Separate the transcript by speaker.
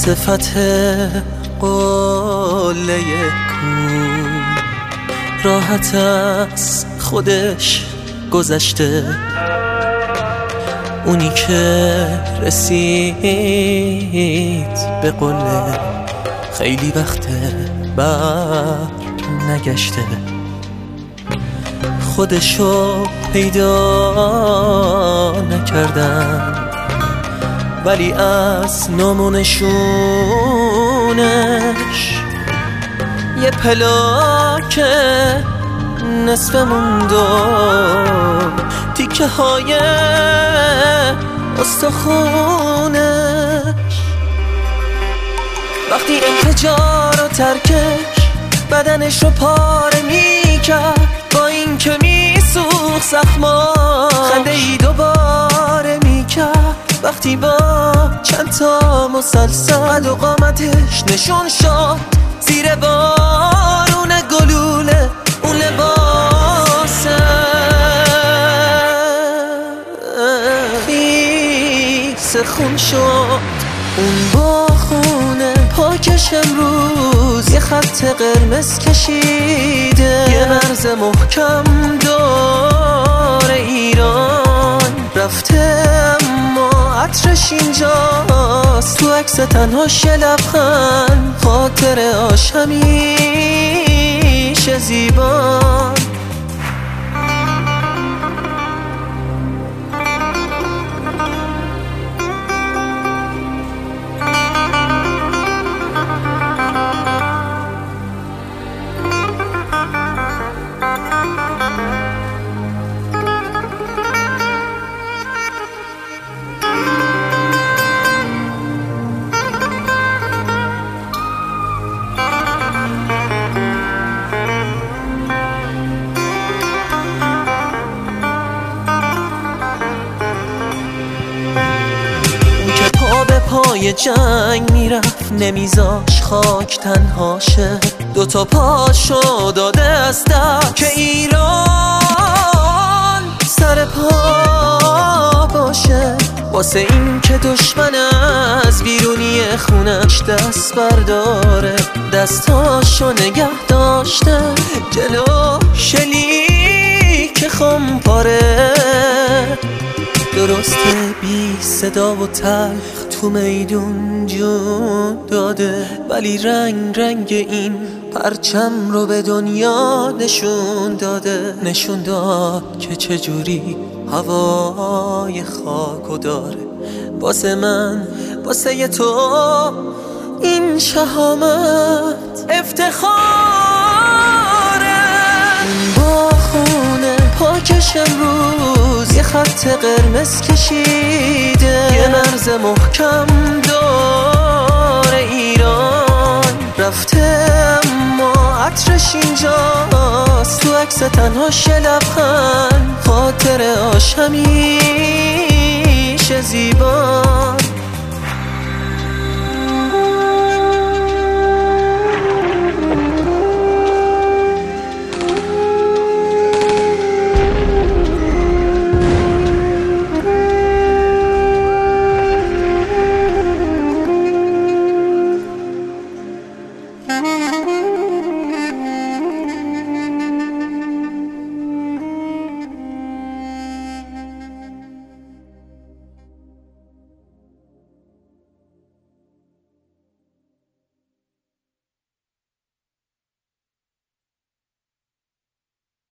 Speaker 1: صفت قله کون راحت از خودش گذشته، اونی که رسید به قله خیلی وقته بر نگشته، خودشو پیدا نکردن ولی از نمونشونش یه پلاک نصف مونده، تیکه های استخونش. وقتی انفجار و ترکش بدنش رو پاره میکرد، با این که میسوخت زخما خنده ای دوباره میکرد. وقتی با چند تا مسلسل و قامتش نشون شد زیر بارون گلوله اون لباسه خیس خون شد. اون با خونه پاکش امروز یه خط قرمز کشیده، یه مرز محکم دور ایران رفته اما عطرش اینجاست. تو عکس تنهاش یه لبخند، خاطرهاش همیشه زیبان. پای جنگ میرفت نمیذاش خاک تنهاشه، دوتا پاشو داده از دست که ایران سر پا باشه. واسه این که دشمن از بیرونی خونش دست برداره، دستاشو نگه داشته جلو شلیک خمپاره. درسته بی صدا و تلخ تو میدون جون داده، ولی رنگ این پرچم رو به دنیا نشون داده. نشون داد که چجوری هوای خاکو داره. واسه من واسه تو این شهامت افتخاره. با خونه پاکش امروز یه خط قرمز کشیده، یه مرز محکم دور ایران رفته اما عطرش اینجاست. تو عکس تنهاش یه لبخند، خاطرهاش همیشه زیبان.